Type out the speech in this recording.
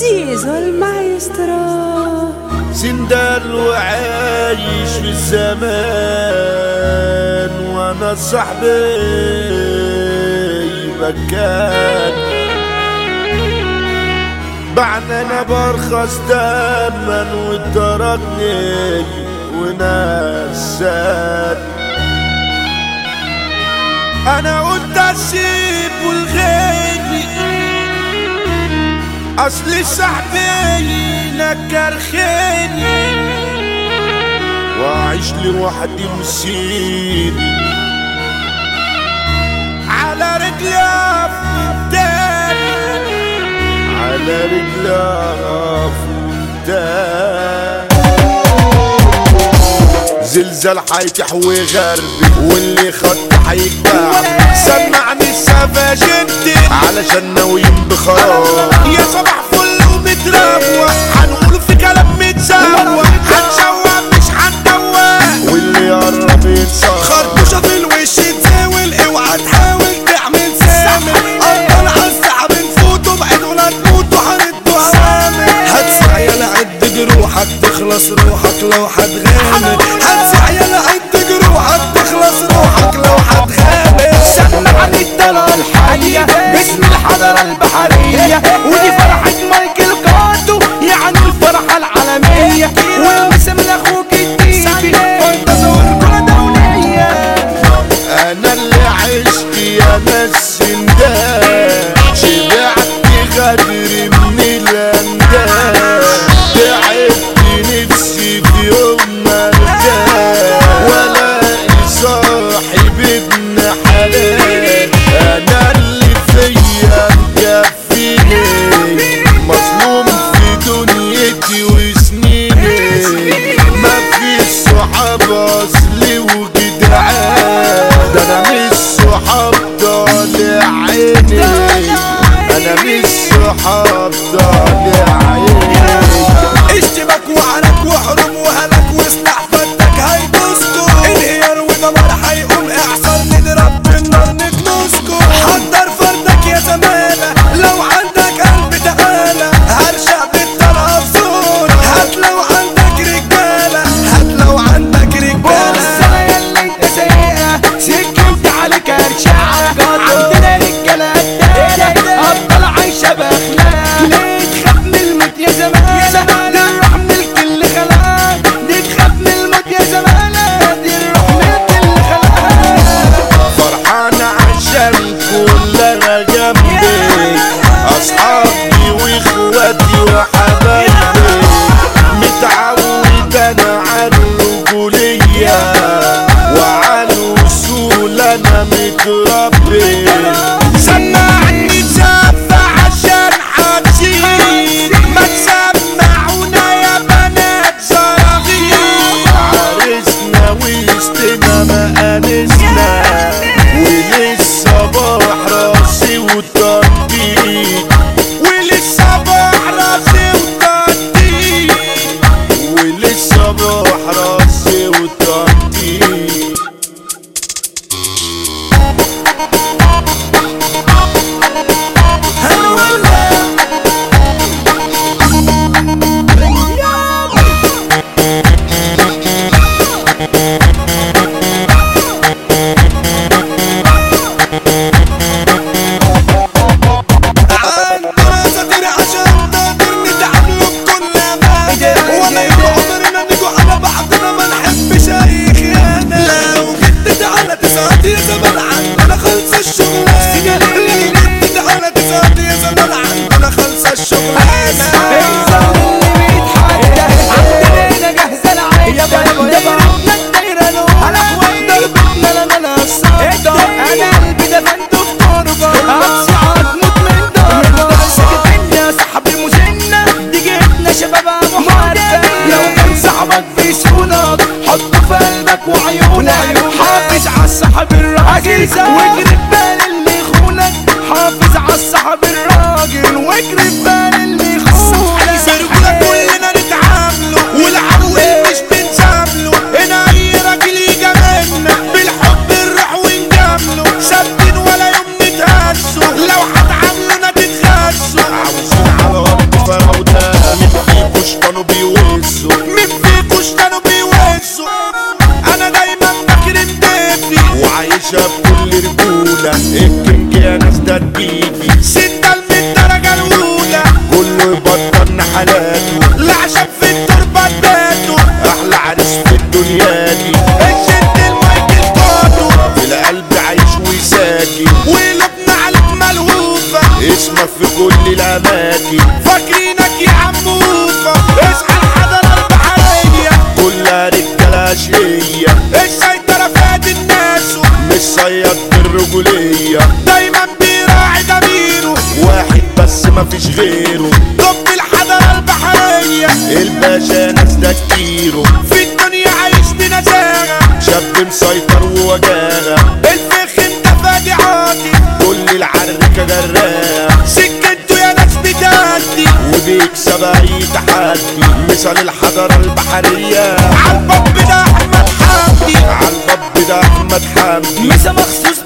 زيزو المايسترو سندال وعايش في الزمان، وانا صاحبي مكان بعنا انا برخص دما وتركني ونسان. انا قلت اسيب والغيبي اصلي صاحبي نكر خيري، واعيش لوحدي مسيري على رجلي افوتاني، على رجلي افوتاني. زلزال حيتح وغربي واللي خط حيتباع، سمعني السفاج انت علشان ناويين بخراب. يا صباح فل ومتروق هنقول في كلام متسوق، هنشوق مش هندوق واللي يقرب يتصاب. خربوشة في الوش تزاول، اوعى تحاول تعمل سامر. افضل عالسحب نفوتوا بعيد ولا تموتوا هندوا اوامر. هتسعى يلا عد جروحك تخلص روحك لو هتغامر. هتسعى يلا عد جروحك تخلص روحك لو هتغامر. سمعني الطلعة الحالية باسم الحضارة البحرية، ودي فرحة مايكل كاتو يعني الفرحة العالمية. والمسا من اخوك التيبي وانت زور كل دولية. انا اللي عشت يا ناس سندان، شبعت غدر من الانداد. تعبت نفسي في يوم ما ارتاح والاقي صاحب ابن حلال. انا اللي فيا مكفيني مظلوم في دنيتي وسنيني. ما في صحاب اصلي وجدعان، ده انا مش صحاب طالع عيني، انا مش صحاب طالع عيني. اشتبك وعنك وحرم وهلك وسلاح فتك هيدوسكو. انهيار ودمار هيقوم اعصار نضرب بالنار نكنسكو. حضر فردك يا زمالة لو عندك قلب تعالى، هرشق بالطلعة بزور. هات لو عندك رجالة، هات لو عندك رجالة. بص انا ياللي انت سايقها سكنت عليك ارشعة. عندنا رجالة قدامك افضل عايشة باخلاق. ليه تخاف من الموت يا زمالة؟ دي الروح ملك اللي خلقها. دي تخاف من الموت يا زمالة؟ دي الروح ملك اللي خلقها. فرحان عشان كلنا جنبي، اصحابي واخواتي وحبايبي. متعود انا على الرجولية وعلى الوصول انا متربي. سمعني زفة عشان حتزيد، ما تسمعونا يا بنات صراغير. عرسنا وسطنا ما انسنا وللصباح راسي وتنطيط، وللصباح راسي وتنطيط، وللصباح راسي وتنطيط. عندنا ساتر عشان نقدر نتعاملوا بكل امان، ولا يبقى عمرنا نجوا على بعضنا ما نحبش اي خيانة. لو جدت على تسعة يا زمان عندنا خلص الشغلانة. لو جدت على تسعة يا زمان عندنا خلص الشغلانة. الزمن اللي بيتحدى عندنا جاهزة العيشة. دايرتنا الدايرة نورة ضربتنا لنا نفسها. انا قلبي دفنته في تربة هتصعد موت من ضربة. سكتين يا صاحبي مزنة دي جبنا شباب ابو حرفة. لو كان صاحبك بيسكنك حطه في قلبك وعيونك. حافظ عالصاحب الراجل واجري في بال اللي يخونك. حافظ عالصاحب الراجل واجري في بال اللي يخونك. برجولة كلنا نتعاملوا والعدو مش بنسامله. هنا اي راجل يجاملنا بالحب نروح ونجامله. ثابتين ولا يوم نتهزوا، لو هتعاملونا تتغزوا. عاوزين على ارض فراوي كل الاماكن. فاكرينك يا عموفة اصحى الحضارة البحرية كلها رجالة اشقية. السيطرة فات الناس مش صياد بالرجولية دايما بيراعي ضميره واحد بس مفيش غيره. طب الحضارة البحرية الباشا ناس تكتيره في الدنيا عايش بنزاهة شاب مسيطر ووجاهة. الفخ انت فادي عاطي كل العركة جراها سكته يا ناس بتهدي وبيكسب اي تحدي. مثال الحضارة البحرية عالباب ده احمد حمدي عالباب ده احمد حمدي. مسا مخصوص